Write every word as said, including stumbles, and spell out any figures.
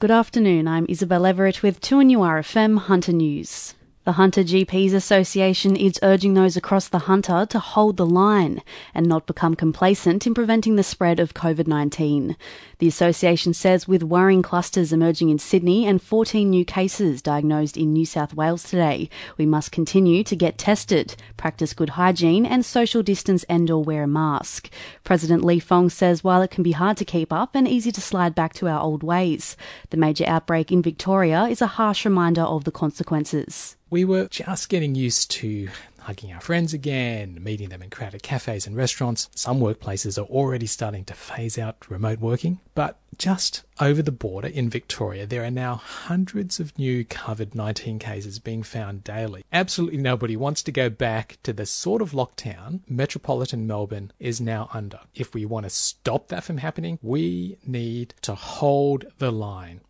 Good afternoon, I'm Isabel Everett with two N U R F M Hunter News. The Hunter G Ps Association is urging those across the Hunter to hold the line and not become complacent in preventing the spread of COVID nineteen. The association says with worrying clusters emerging in Sydney and fourteen new cases diagnosed in New South Wales today, we must continue to get tested, practice good hygiene and social distance and or wear a mask. President Lee Fong says while it can be hard to keep up and easy to slide back to our old ways, the major outbreak in Victoria is a harsh reminder of the consequences. We were just getting used to hugging our friends again, meeting them in crowded cafes and restaurants. Some workplaces are already starting to phase out remote working. But just over the border in Victoria, there are now hundreds of new COVID nineteen cases being found daily. Absolutely nobody wants to go back to the sort of lockdown metropolitan Melbourne is now under. If we want to stop that from happening, we need to hold the line.